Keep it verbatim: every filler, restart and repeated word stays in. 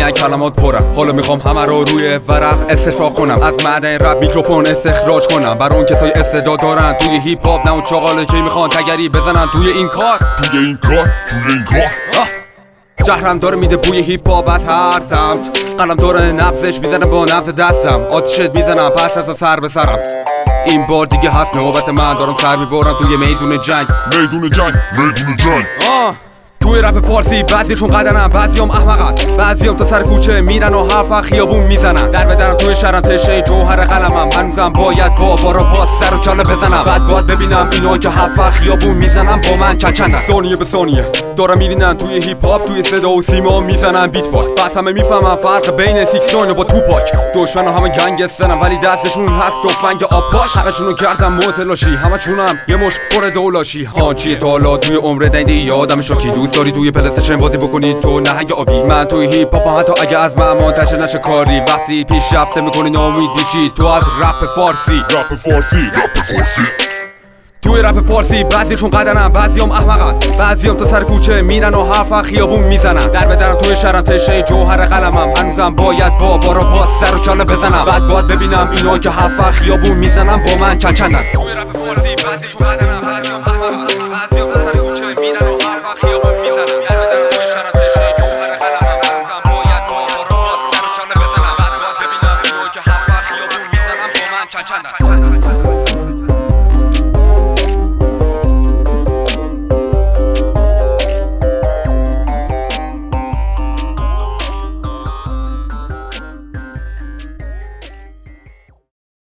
اینه کلمات پرم، حالا میخوام همه رو روی ورق استفراغ کنم، از معدن رپ میکروفون استخراج کنم برای اون کسای استعداد دارن توی هیپ هاپ، نه اون چاقاله که میخوان تگری بزنن توی این کار توی این کار توی این کار جهرم داره میده بوی هیپ هاپ از هر سمت، قلم داره نبضش میزنه با نبض دستم، آتیشت میزنم پس از سر به سرم. این بار دیگه هست نوبت من، دارم سر میبرم توی میدون جنگ میدون جنگ میدون جنگ آه توی رپ فارسی بعضیشون قدرن، بعضیام احمقن، بعضیام تا سر کوچه میرن و حرف خیابون میزنن، در بدرم توی شهرم تشه جوهر قلمم، هنوزم باید با بارا باز سر و کله بزنم، بعد باید ببینم اینا که حرف خیابون میزنن با من چند چندن. ثانیه به ثانیه دارم میرینن توی هیپ هاپ، توی صدا و سیما میزنن بیت باک، بس همه میفهمن فرق بین سیکس ناین و با توپاک. دشمن همه گنگسترن ولی دستشون هست تفنگ آبپاش، همشونو کردم متلاشی، همشونم یه مش پر دولاشی. ها چیه دالا توی عمر دنده یادم شوکی، دوست داری توی پلی‌استیشن بازی بکنی تو نهنگ آبی، من توی هیپ هاپ حتی اگه از من منتشر نشه کاری، وقتی پیشرفته میکنی ناامید میشی تو از رپ فارسی. رپ فارسی رپ فارسی توی رپ فارسی بعضیشون قدرن، بعضیام احمقن، بعضیام تا سر کوچه میرن و حرف خیابون میزنن، در بدرم توی شهرم تشه جوهر قلمم، هنوزم باید با بارا باز سر و کله بزنم، بعد باید ببینم اینا که حرف خیابون میزنن با من چند چندن. توی رپ فارسی بعضیشون قدرن، بعضیام احمقن، بعضیام تا سر کوچه میرن و حرف خیابون میزنن، در بدرم توی شهرم تشه جوهر قلمم، هنوزم باید با بارا باز سر و کله بزنم، بعد باید ببینم اینا که حرف خیابون میزنن با من چند چندن.